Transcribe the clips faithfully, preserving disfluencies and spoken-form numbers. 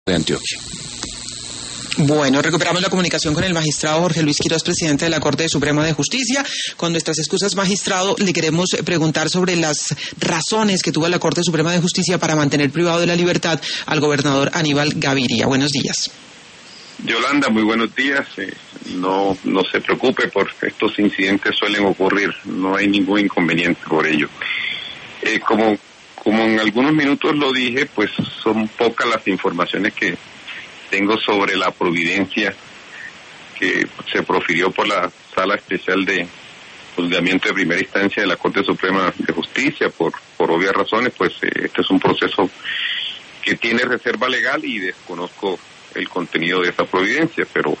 de Antioquia. Bueno, recuperamos la comunicación con el magistrado Jorge Luis Quiroz, presidente de la Corte Suprema de Justicia. Con nuestras excusas, magistrado, le queremos preguntar sobre las razones que tuvo la Corte Suprema de Justicia para mantener privado de la libertad al gobernador Aníbal Gaviria. Buenos días. Yolanda, muy buenos días. Eh, no, no se preocupe, porque estos incidentes suelen ocurrir. No hay ningún inconveniente por ello. Eh, como, como en algunos minutos lo dije, pues son pocas las informaciones que tengo sobre la providencia que se profirió por la Sala Especial de Juzgamiento de Primera Instancia de la Corte Suprema de Justicia. Por, por obvias razones, pues eh, este es un proceso que tiene reserva legal y desconozco el contenido de esa providencia, pero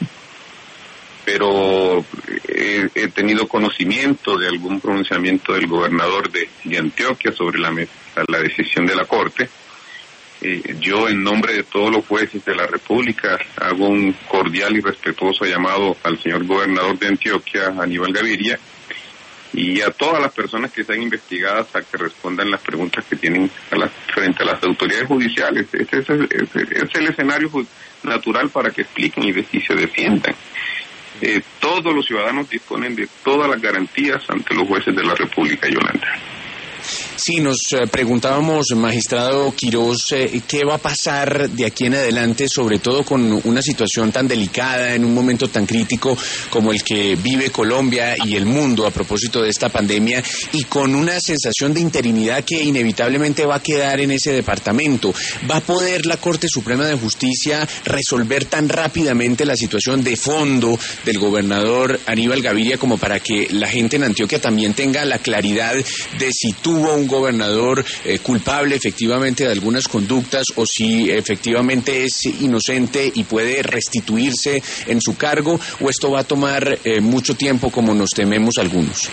pero he, he tenido conocimiento de algún pronunciamiento del gobernador de, de Antioquia sobre la, la decisión de la Corte. Eh, yo, en nombre de todos los jueces de la República, hago un cordial y respetuoso llamado al señor gobernador de Antioquia, Aníbal Gaviria, y a todas las personas que sean investigadas a que respondan las preguntas que tienen a la, frente a las autoridades judiciales. Ese es el, es, es el escenario natural para que expliquen y, y se defiendan. Eh, todos los ciudadanos disponen de todas las garantías ante los jueces de la República, Yolanda. Sí, nos eh, preguntábamos, magistrado Quiroz, eh, ¿qué va a pasar de aquí en adelante, sobre todo con una situación tan delicada, en un momento tan crítico como el que vive Colombia y el mundo a propósito de esta pandemia, y con una sensación de interinidad que inevitablemente va a quedar en ese departamento? ¿Va a poder la Corte Suprema de Justicia resolver tan rápidamente la situación de fondo del gobernador Aníbal Gaviria como para que la gente en Antioquia también tenga la claridad de si tuvo un gobernador eh, culpable efectivamente de algunas conductas o si efectivamente es inocente y puede restituirse en su cargo, o esto va a tomar eh, mucho tiempo como nos tememos algunos?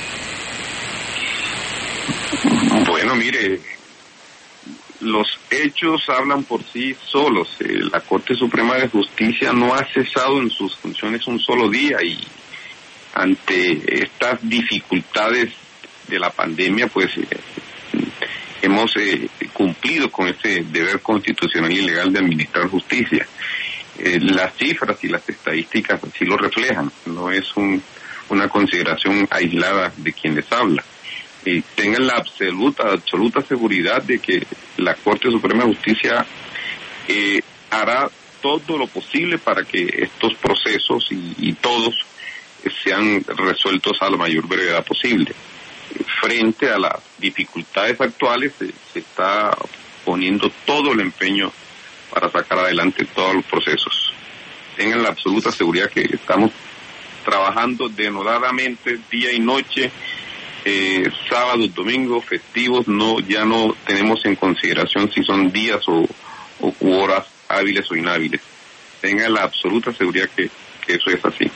Bueno, mire, los hechos hablan por sí solos. Eh, la Corte Suprema de Justicia no ha cesado en sus funciones un solo día, y ante estas dificultades de la pandemia, pues eh, hemos eh, cumplido con ese deber constitucional y legal de administrar justicia. Eh, las cifras y las estadísticas así lo reflejan, no es un, una consideración aislada de quien les habla. Y tengan la absoluta, absoluta seguridad de que la Corte Suprema de Justicia eh, hará todo lo posible para que estos procesos y, y todos eh, sean resueltos a la mayor brevedad posible. Frente a las dificultades actuales, se, se está poniendo todo el empeño para sacar adelante todos los procesos. Tengan la absoluta seguridad que estamos trabajando denodadamente día y noche, eh, sábados, domingos, festivos. No, ya no tenemos en consideración si son días o, o u horas hábiles o inhábiles. Tengan la absoluta seguridad que, que eso es así.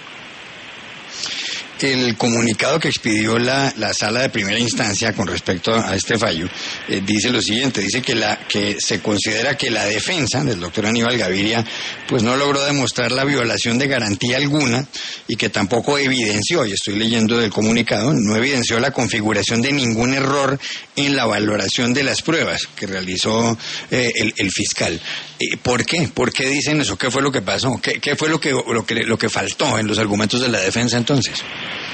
El comunicado que expidió la, la Sala de Primera Instancia con respecto a este fallo eh, dice lo siguiente: dice que la que se considera que la defensa del doctor Aníbal Gaviria pues no logró demostrar la violación de garantía alguna, y que tampoco evidenció, y estoy leyendo del comunicado, no evidenció la configuración de ningún error en la valoración de las pruebas que realizó eh, el, el fiscal. Eh, ¿Por qué? ¿Por qué dicen eso? ¿Qué fue lo que pasó? ¿Qué, qué fue lo que, lo que lo que faltó en los argumentos de la defensa entonces?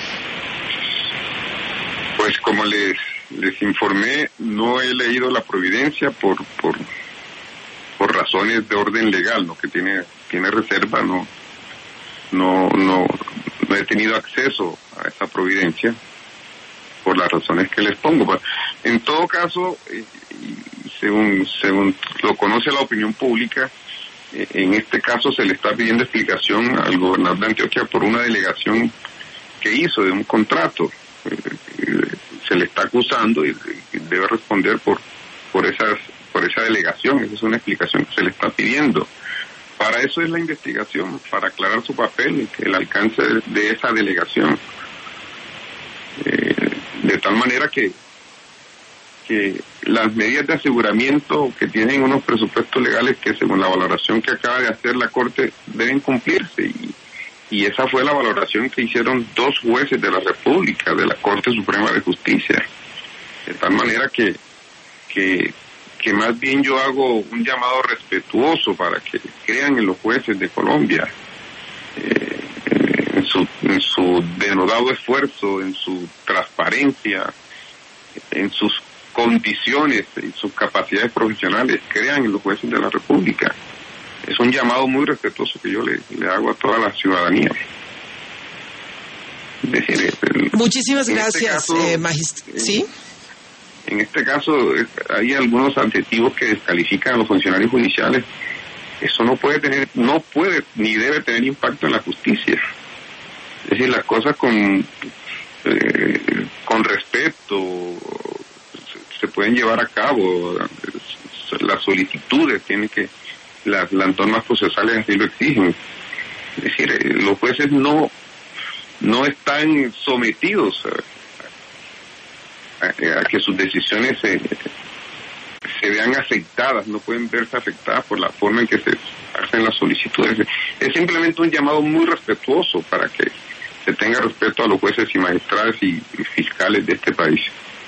Pues como les les informé, no he leído la providencia por por por razones de orden legal, ¿no? Que tiene tiene reserva, no no no no he tenido acceso a esa providencia por las razones que les pongo. En todo caso, eh, y según según lo conoce la opinión pública, eh, en este caso se le está pidiendo explicación al gobernador de Antioquia por una delegación que hizo de un contrato. Se le está acusando y debe responder por por esas por esa delegación. Esa es una explicación que se le está pidiendo. Para eso es la investigación, para aclarar su papel y el alcance de, de esa delegación. Eh, de tal manera que que las medidas de aseguramiento que tienen unos presupuestos legales que, según la valoración que acaba de hacer la Corte, deben cumplirse, y Y esa fue la valoración que hicieron dos jueces de la República, de la Corte Suprema de Justicia. De tal manera que, que que más bien yo hago un llamado respetuoso para que crean en los jueces de Colombia, eh, en, su, en su denodado esfuerzo, en su transparencia, en sus condiciones, en sus capacidades profesionales, crean en los jueces de la República. Es un llamado muy respetuoso que yo le, le hago a toda la ciudadanía. Es decir, el, muchísimas gracias, este caso, eh, magist- ¿sí? En este caso hay algunos adjetivos que descalifican a los funcionarios judiciales. Eso no puede tener, no puede ni debe tener impacto en la justicia. Es decir, las cosas con eh, con respeto se, se pueden llevar a cabo. Las solicitudes tienen que, las, las normas procesales así lo exigen. Es decir, eh, los jueces no no están sometidos a, a, a que sus decisiones se, se vean afectadas, no pueden verse afectadas por la forma en que se hacen las solicitudes. Es simplemente un llamado muy respetuoso para que se tenga respeto a los jueces y magistrados y, y fiscales de este país.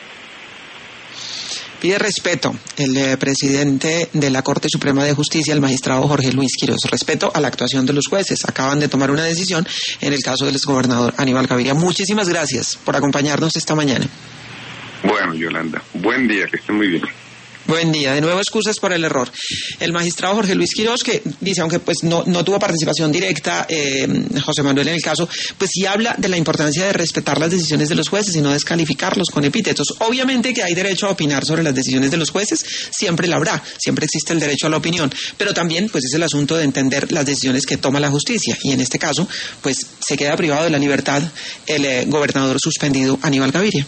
Pide respeto el eh, presidente de la Corte Suprema de Justicia, el magistrado Jorge Luis Quiroz, respeto a la actuación de los jueces. Acaban de tomar una decisión en el caso del exgobernador Aníbal Gaviria. Muchísimas gracias por acompañarnos esta mañana. Bueno, Yolanda, buen día, que esté muy bien. Buen día. De nuevo, excusas por el error. El magistrado Jorge Luis Quiroz, que dice, aunque pues no, no tuvo participación directa, eh, José Manuel, en el caso, pues sí habla de la importancia de respetar las decisiones de los jueces y no descalificarlos con epítetos. Obviamente que hay derecho a opinar sobre las decisiones de los jueces, siempre la habrá, siempre existe el derecho a la opinión, pero también pues es el asunto de entender las decisiones que toma la justicia, y en este caso, pues se queda privado de la libertad el eh, gobernador suspendido Aníbal Gaviria.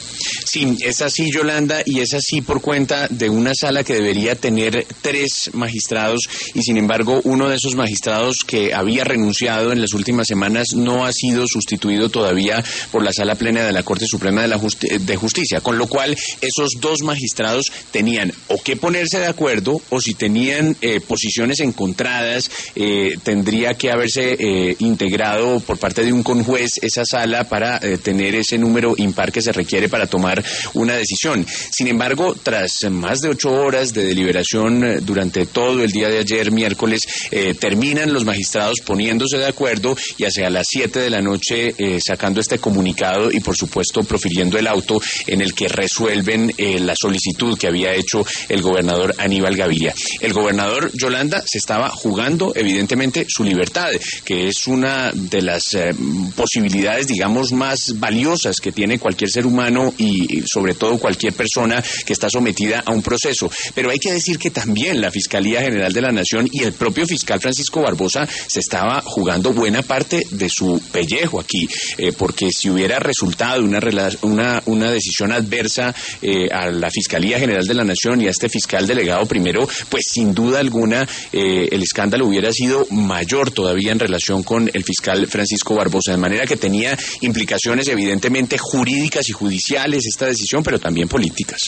Sí, es así, Yolanda, y es así por cuenta de una sala que debería tener tres magistrados y sin embargo uno de esos magistrados que había renunciado en las últimas semanas no ha sido sustituido todavía por la Sala Plena de la Corte Suprema de, la Justi- de Justicia, con lo cual esos dos magistrados tenían o que ponerse de acuerdo o si tenían eh, posiciones encontradas eh, tendría que haberse eh, integrado por parte de un conjuez esa sala para eh, tener ese número impar que se requiere para tomar una decisión. Sin embargo, tras más de ocho horas de deliberación eh, durante todo el día de ayer, miércoles, eh, terminan los magistrados poniéndose de acuerdo y hacia las siete de la noche eh, sacando este comunicado y por supuesto profiriendo el auto en el que resuelven eh, la solicitud que había hecho el gobernador Aníbal Gaviria. El gobernador, Yolanda, se estaba jugando evidentemente su libertad, que es una de las eh, posibilidades, digamos, más valiosas que tiene cualquier ser humano y sobre todo cualquier persona que está sometida a un proceso. Pero hay que decir que también la Fiscalía General de la Nación y el propio fiscal Francisco Barbosa se estaba jugando buena parte de su pellejo aquí, eh, porque si hubiera resultado una, una, una decisión adversa eh, a la Fiscalía General de la Nación y a este fiscal delegado primero, pues sin duda alguna eh, el escándalo hubiera sido mayor todavía en relación con el fiscal Francisco Barbosa, de manera que tenía implicaciones evidentemente jurídicas y judiciales esta decisión, pero también políticas.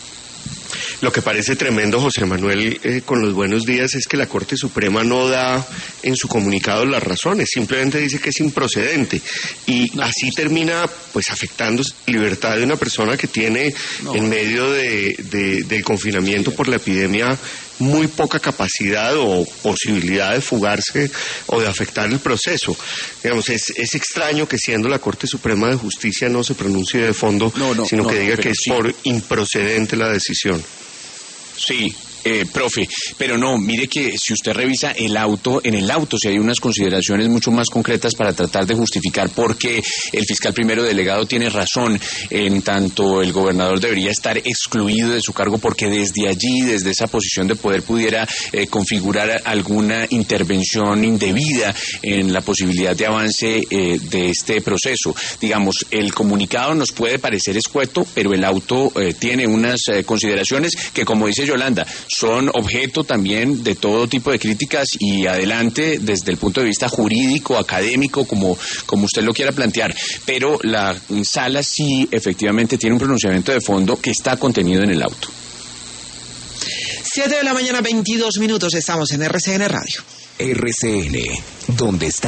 Lo que parece tremendo, José Manuel, eh, con los buenos días, es que la Corte Suprema no da en su comunicado las razones, simplemente dice que es improcedente y no. Así termina pues afectando la libertad de una persona que tiene no. en medio de, de, del confinamiento por la epidemia muy poca capacidad o posibilidad de fugarse o de afectar el proceso. Digamos, es, es extraño que siendo la Corte Suprema de Justicia no se pronuncie de fondo, no, no, sino no, que diga que es sí. por improcedente la decisión. Sí. Eh, profe, pero no, mire que si usted revisa el auto, en el auto sí hay unas consideraciones mucho más concretas para tratar de justificar por qué el fiscal primero delegado tiene razón, en tanto el gobernador debería estar excluido de su cargo porque desde allí, desde esa posición de poder pudiera eh, configurar alguna intervención indebida en la posibilidad de avance eh, de este proceso. Digamos, el comunicado nos puede parecer escueto, pero el auto eh, tiene unas eh, consideraciones que, como dice Yolanda, son objeto también de todo tipo de críticas y adelante desde el punto de vista jurídico, académico, como, como usted lo quiera plantear. Pero la sala sí efectivamente tiene un pronunciamiento de fondo que está contenido en el auto. siete de la mañana, veintidós minutos, estamos en R C N Radio. R C N, ¿dónde está?